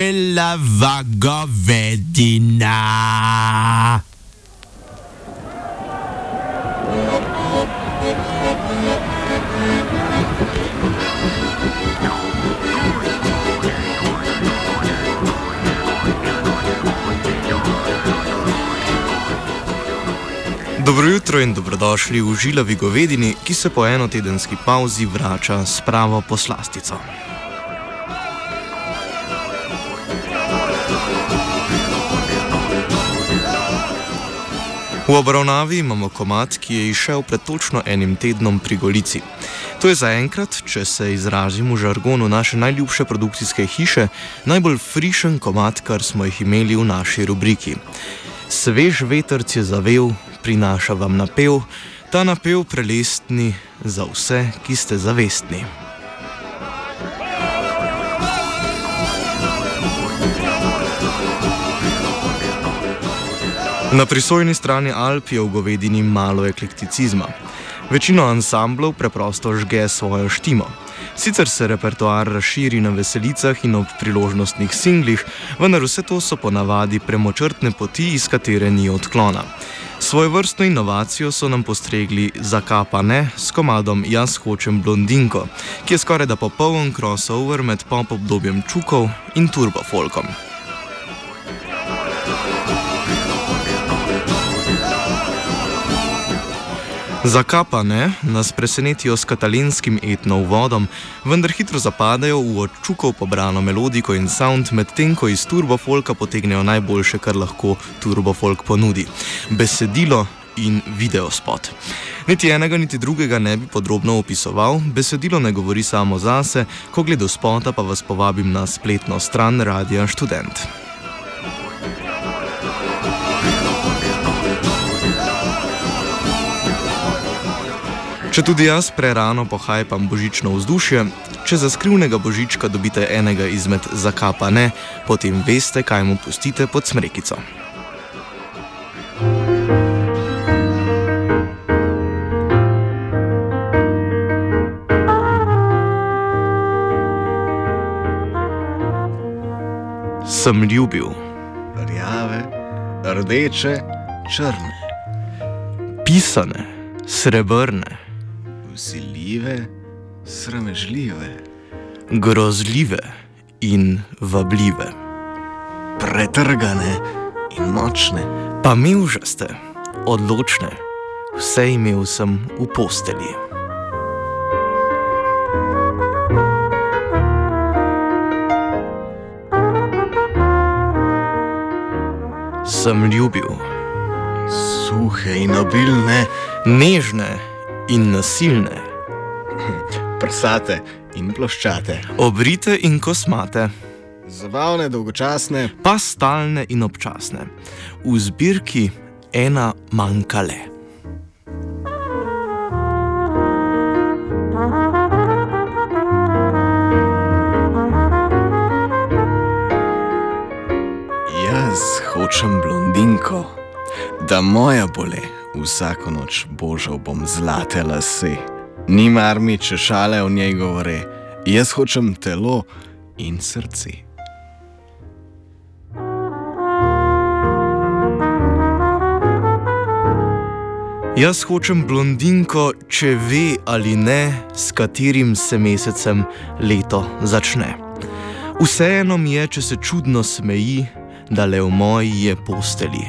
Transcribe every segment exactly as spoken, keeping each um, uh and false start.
belava govedina. Dobro jutro in dobrodošli v Žilavi govedini, ki se po enotedenski pauzi vrača s pravo poslastico. V obravnavi imamo komad, ki je izšel pred točno enim tednom pri Golici. To je zaenkrat, če se izrazim v žargonu naše najljubše produkcijske hiše, najbolj frišen komad, kar smo jih imeli v naši rubriki. Svež vetrc je zavel, prinaša vam napev, ta napev prelestni za vse, ki ste zavestni. Na prisojni strani Alp je v govedini malo eklekticizma. Večino ansamblov preprosto žge svojo štimo. Sicer se repertoar razširi na veselicah in ob priložnostnih singlih, vendar vse to so ponavadi premočrtne poti, iz katere ni odklona. Svojevrstno inovacijo so nam postregli Zakapane s komadom Jaz hočem blondinko, ki je skorajda popoln crossover med pop obdobjem čukov in turbofolkom. Zakapane nas presenetijo s katalenskim etno uvodom, vendar hitro zapadajo v od čukov pobrano melodiko in sound, medtem ko iz turbofolka potegnejo najboljše, kar lahko turbofolk ponudi: besedilo in videospot. Niti enega, niti drugega ne bi podrobno opisoval, besedilo ne govori samo zase, ko gledo spota pa vas povabim na spletno stran Radia Študent. Če tudi jaz prerano pohajpam božično vzdušje, če za skrivnega božička dobite enega izmed Zakapane, potem veste, kaj mu pustite pod smrekico. Sem ljubil. Rjave, rdeče, črne. Pisane, srebrne. Vsiljive, sramežljive. Grozljive in vabljive. Pretrgane in močne. Pa mevžaste, odločne. Vse imel sem v postelji. Sem ljubil. Suhe in obilne. Nežne in nasilne. Prsate in ploščate. Obrite in kosmate. Zabavne, dolgočasne. Pa stalne in občasne. V zbirki ena manjka le. Jaz hočem blondinko, da moja bole. Vsako noč božal bom zlate lase. Ni mar mi, če šale o njej govore. Jaz hočem telo in srce. Jaz hočem blondinko, če ve ali ne, s katerim se mesecem leto začne. Vseeno mi je, če se čudno smeji, da le v moji je posteli.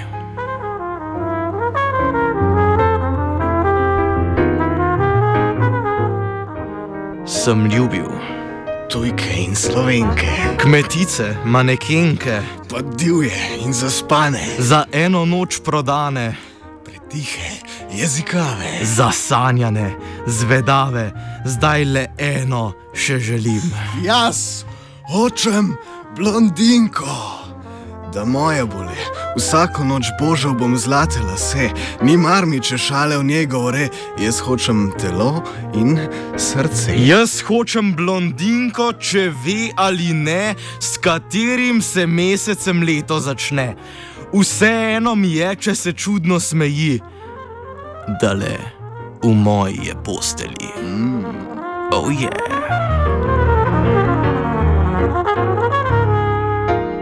Sem ljubil. Tujke in Slovenke. Kmetice, manekenke. Pa divje in zaspane. Za eno noč prodane. Pretihe, jezikave. Zasanjane, zvedave. Zdaj le eno še želim. Jaz hočem blondinko, da moja bole. Vsako noč božal bom zlate lase. Ni mar mi, če šale v njej govore. Jaz hočem telo in srce. Jaz hočem blondinko, če ve ali ne, s katerim se mesecem leto začne. Vseeno mi je, če se čudno smeji, da le v moji je posteli. Mm. Oh yeah.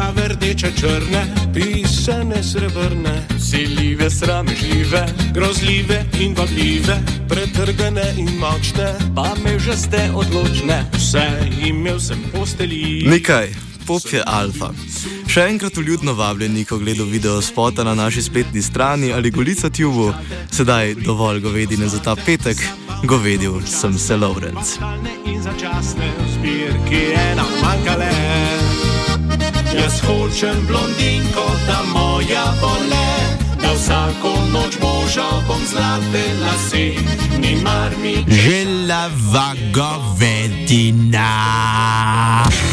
Rjave, rdeče, črne, pisane, srebrne, Siljive, sramežljive, grozljive in vabljive, pretrgane in močne, pa me že ste odločne. vse imel sem postelji. Nekaj, pop je alfa. Še enkrat vljudno vabljeni, ko gledal video spota na naši spletni strani ali Golica Tubu. Sedaj dovolj govedine za ta petek, govedil sem se Lovrenc. Stalne in začasne, v zbirki ena manjkale. Jaz hočem blondinko, da moja bole, da vsako noč božal bom zlate lase, ni mar mi Želava govedina.